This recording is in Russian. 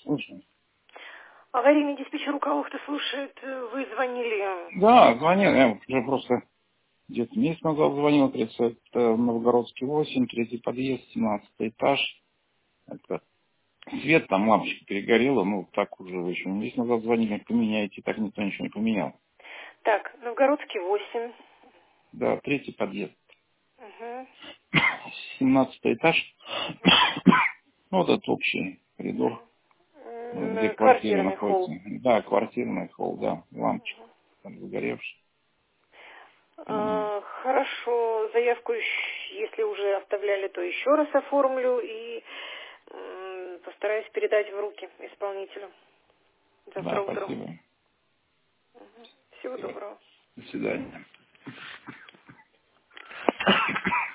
Слушай. Аварийный диспетчер Уколовка слушает. Вы звонили? Да, звонил. Я уже просто где-то месяц назад звонил. Это Новгородский 8, третий подъезд, 17 этаж. Это свет, там лампочка перегорела. Ну, так уже вы еще месяц назад звонили, поменяйте. Так никто ничего не поменял. Так, Новгородский 8. Да, третий подъезд. Угу. 17 этаж. Ну, вот этот общий коридор, где квартира Квартирный находится. холл. Да, квартирный холл, да, лампочка там загоревшая. Хорошо, заявку, если уже оставляли, то еще раз оформлю и постараюсь передать в руки исполнителю. Завтра Да, утром. спасибо. Всего Всё. доброго. До свидания.